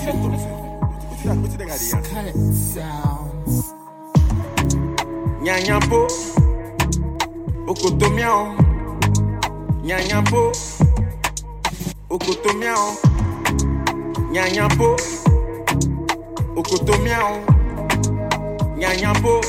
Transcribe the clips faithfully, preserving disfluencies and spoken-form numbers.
Cut sounds. Nyanyampo, okotomiao. Nyanyampo, okotomiao. Nyanyampo, okotomiao. Nyanyampo,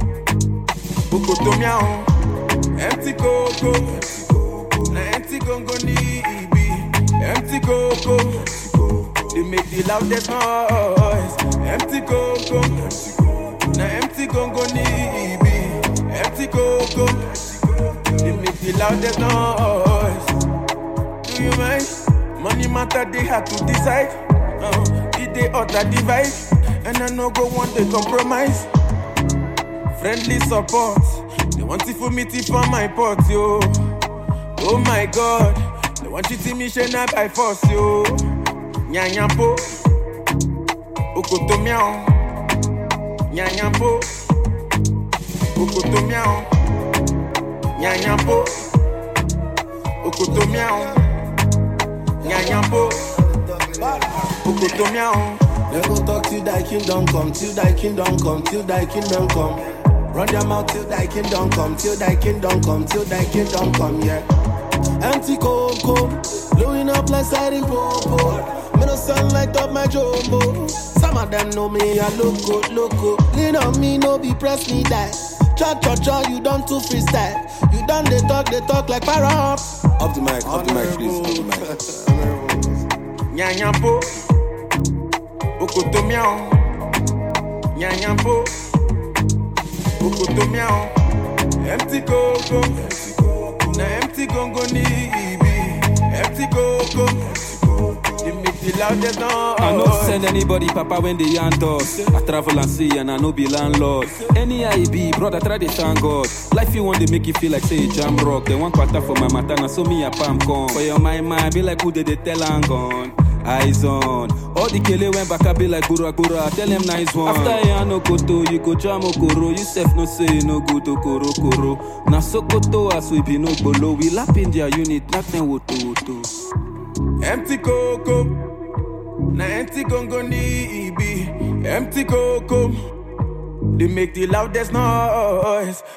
okotomiao. Empty coco, na empty gongo ni ibi. Empty coco, they make the loudest noise. Empty coco, na empty gongo ni ibi. Empty coco, they make the loudest noise. Do you mind? Money matter, they had to decide. Uh, it they utter divide, and I no go want to compromise. Friendly support, they want it for me to for my pot, yo. Oh my God, they want you to me shena by force, yo. Nyanyampo, okotomiao. Nyanyampo, okotomiao. Nyanyampo, okotomiao. Nyanyampo, okotomiao. Never talk till thy kingdom come, till thy kingdom come, till thy kingdom come. Run your mouth till thy kingdom come, till thy kingdom come, till thy kingdom come, yeah. Empty coco, blowing up like siren popo. Me no sound like up my jumbo. Some of them know me, I look good, look good. Lean on me, no be press me die. Cha cha cha, you done too freestyle. You done they talk, they talk like parrots. Up the mic, up the mic, please, up the mic. Nyanyampo, okotomiao. Nyanyampo, okotomiao. Empty coco, na empty gongo ni ibi. Empty coco, they make the loudest noise. I no send anybody, papa, when they yank us. I travel and see, and I no be landlord. Any I be, brother, try to thank God. Life you want to make you feel like say jam rock. They want quarter for my matana, so me a palm come. For your mind, mind, be like who did they tell hang on. Eyes on. All the kele went back, I be like gura gura. Tell them nice one. After ya no koto, you go jam okoro. You self no say no good okoro koro. Na sokoto as we be no bolo. We lap in their unit, nothing woto woto. Empty coco, na empty gongo ni ibi. Empty coco, they make the loudest noise.